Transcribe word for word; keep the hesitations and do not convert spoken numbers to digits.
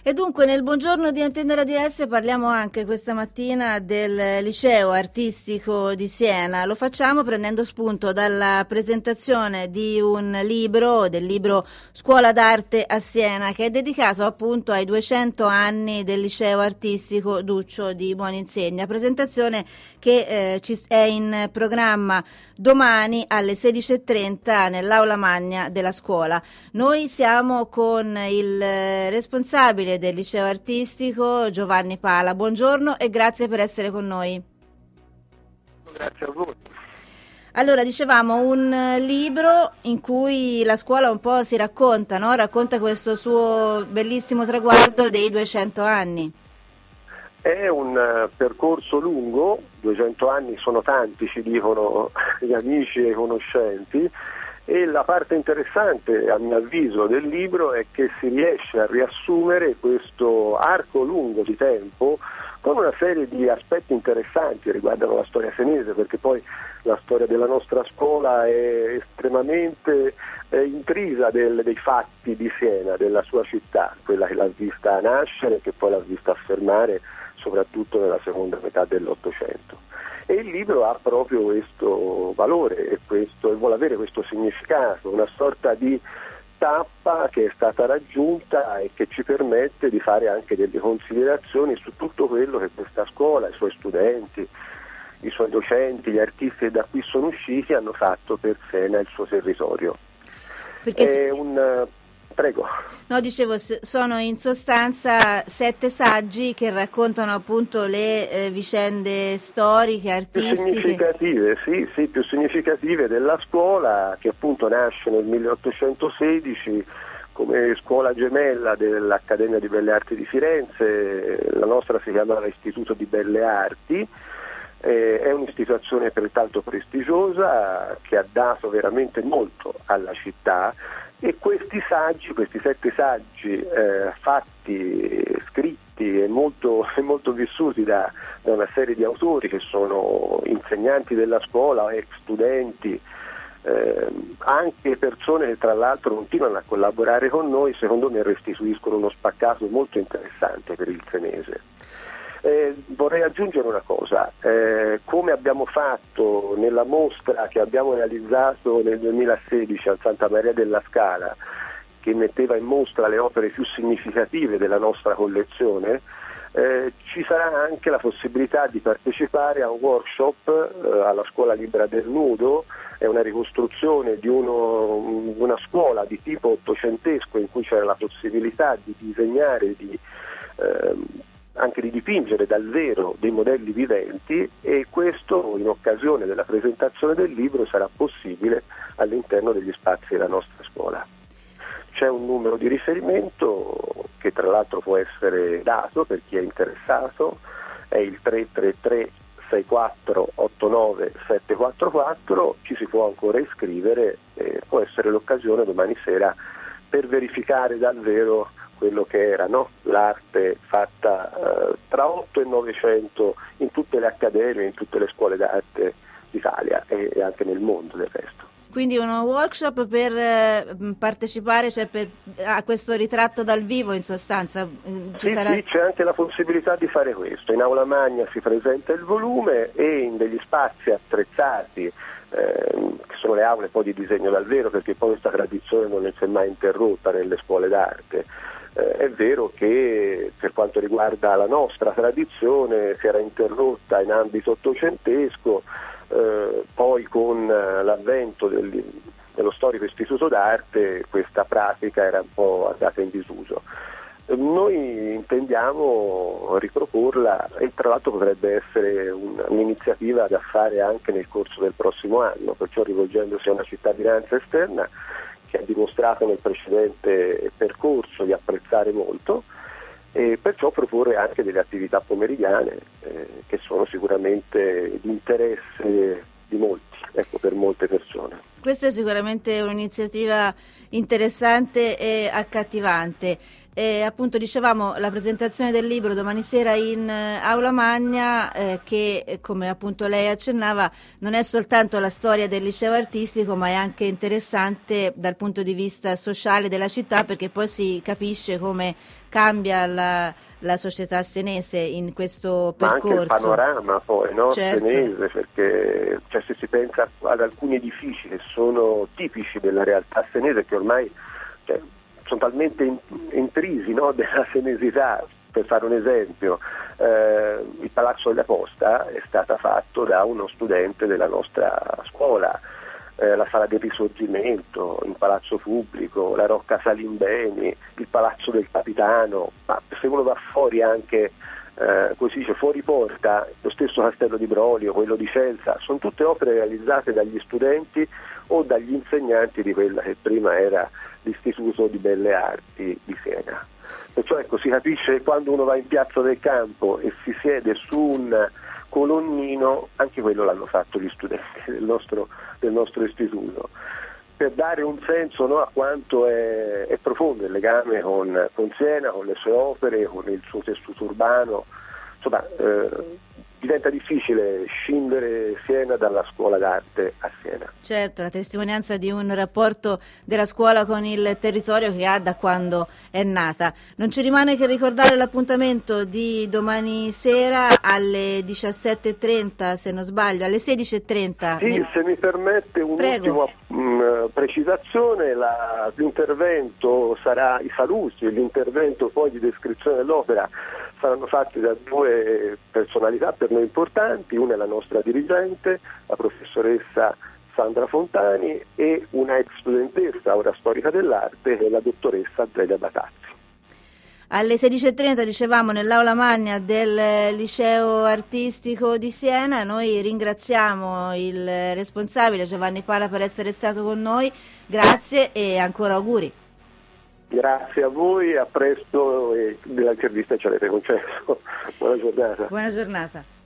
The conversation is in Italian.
E dunque nel buongiorno di Antenne Radio S parliamo anche questa mattina del liceo artistico di Siena. Lo facciamo prendendo spunto dalla presentazione di un libro, del libro Scuola d'arte a Siena, che è dedicato appunto ai duecento anni del liceo artistico Duccio di Buoninsegna. Presentazione che eh, ci è in programma domani alle sedici e trenta nell'aula magna della scuola. Noi siamo con il responsabile del liceo artistico Giovanni Pala. Buongiorno e grazie per essere con noi. Grazie a voi. Allora, dicevamo, un libro in cui la scuola un po' si racconta, no? Racconta questo suo bellissimo traguardo dei duecento anni. È un percorso lungo, duecento anni sono tanti, ci dicono gli amici e i conoscenti, e la parte interessante, a mio avviso, del libro è che si riesce a riassumere questo arco lungo di tempo con una serie di aspetti interessanti che riguardano la storia senese, perché poi la storia della nostra scuola è estremamente eh, intrisa del, dei fatti di Siena, della sua città, quella che l'ha vista nascere e che poi l'ha vista affermare soprattutto nella seconda metà dell'Ottocento. E il libro ha proprio questo valore e, questo, e vuole avere questo significato, una sorta di tappa che è stata raggiunta e che ci permette di fare anche delle considerazioni su tutto quello che questa scuola, i suoi studenti, i suoi docenti, gli artisti che da qui sono usciti hanno fatto per Siena e il suo territorio. Perché è un... Prego. No, dicevo, sono in sostanza sette saggi che raccontano appunto le eh, vicende storiche, artistiche. Più significative, sì, sì, più significative della scuola, che appunto nasce nel milleottocentosedici come scuola gemella dell'Accademia di Belle Arti di Firenze. La nostra si chiamava Istituto di Belle Arti. Eh, è un'istituzione pertanto prestigiosa che ha dato veramente molto alla città, e questi saggi, questi sette saggi eh, fatti, scritti e molto, molto vissuti da, da una serie di autori che sono insegnanti della scuola, ex studenti, eh, anche persone che tra l'altro continuano a collaborare con noi, secondo me restituiscono uno spaccato molto interessante per il senese. Eh, vorrei aggiungere una cosa, eh, come abbiamo fatto nella mostra che abbiamo realizzato nel duemilasedici al Santa Maria della Scala, che metteva in mostra le opere più significative della nostra collezione, eh, ci sarà anche la possibilità di partecipare a un workshop eh, alla Scuola Libera del Nudo. È una ricostruzione di uno, una scuola di tipo ottocentesco in cui c'era la possibilità di disegnare, di eh, anche di dipingere dal vero dei modelli viventi, e questo in occasione della presentazione del libro sarà possibile all'interno degli spazi della nostra scuola. C'è un numero di riferimento che tra l'altro può essere dato per chi è interessato, è il tre tre tre sei quattro otto nove sette quattro quattro, ci si può ancora iscrivere e può essere l'occasione domani sera per verificare davvero quello che era, no? L'arte fatta eh, tra otto e novecento in tutte le accademie, in tutte le scuole d'arte d'Italia e, e anche nel mondo del resto. Quindi uno workshop per eh, partecipare, cioè per, a questo ritratto dal vivo in sostanza? Ci sì, sarà... sì, c'è anche la possibilità di fare questo. In aula magna si presenta il volume e in degli spazi attrezzati, eh, che sono le aule poi di disegno dal vero, perché poi questa tradizione non si è mai interrotta nelle scuole d'arte. Eh, è vero che per quanto riguarda la nostra tradizione si era interrotta in ambito ottocentesco, eh, poi con eh, l'avvento del, dello storico istituto d'arte questa pratica era un po' andata in disuso. Eh, noi intendiamo riproporla e tra l'altro potrebbe essere un, un'iniziativa da fare anche nel corso del prossimo anno, perciò rivolgendosi a una cittadinanza esterna che ha dimostrato nel precedente percorso di apprezzare molto, e perciò proporre anche delle attività pomeridiane eh, che sono sicuramente di interesse di molti, ecco, per molte persone. Questa è sicuramente un'iniziativa interessante e accattivante. E appunto dicevamo la presentazione del libro domani sera in eh, Aula Magna, eh, che come appunto lei accennava non è soltanto la storia del liceo artistico, ma è anche interessante dal punto di vista sociale della città, perché poi si capisce come cambia la, la società senese in questo percorso. Ma anche il panorama poi, no? Certo. Senese, perché cioè, se si pensa ad alcuni edifici che sono tipici della realtà senese, che ormai cioè, sono talmente in, intrisi, no, della senesità. Per fare un esempio, eh, il Palazzo della Posta è stata fatto da uno studente della nostra scuola, eh, la Sala del Risorgimento, il Palazzo Pubblico, la Rocca Salimbeni, il Palazzo del Capitano, ma se uno va fuori anche, eh, così dice, fuori porta, lo stesso Castello di Brolio, quello di Celsa, sono tutte opere realizzate dagli studenti o dagli insegnanti di quella che prima era l'Istituto di Belle Arti di Siena. Perciò ecco, si capisce quando uno va in Piazza del Campo e si siede su un colonnino, anche quello l'hanno fatto gli studenti del nostro, del nostro istituto, per dare un senso, no, a quanto è, è profondo il legame con, con Siena, con le sue opere, con il suo tessuto urbano. Insomma, eh, diventa difficile scindere Siena dalla scuola d'arte a Siena. Certo, la testimonianza di un rapporto della scuola con il territorio che ha da quando è nata. Non ci rimane che ricordare l'appuntamento di domani sera alle diciassette e trenta, se non sbaglio, alle sedici e trenta. Sì, nel... se mi permette un'ultima mh, precisazione, la, l'intervento sarà, i saluti e l'intervento poi di descrizione dell'opera saranno fatti da due personalità per noi importanti, una è la nostra dirigente, la professoressa Sandra Fontani, e una ex studentessa, ora storica dell'arte, che è la dottoressa Zelia Batazzi. Alle sedici e trenta, dicevamo, nell'Aula Magna del Liceo Artistico di Siena. Noi ringraziamo il responsabile Giovanni Pala per essere stato con noi, grazie e ancora auguri. Grazie a voi, a presto e dell'intervista ci avete concesso. Buona giornata. Buona giornata.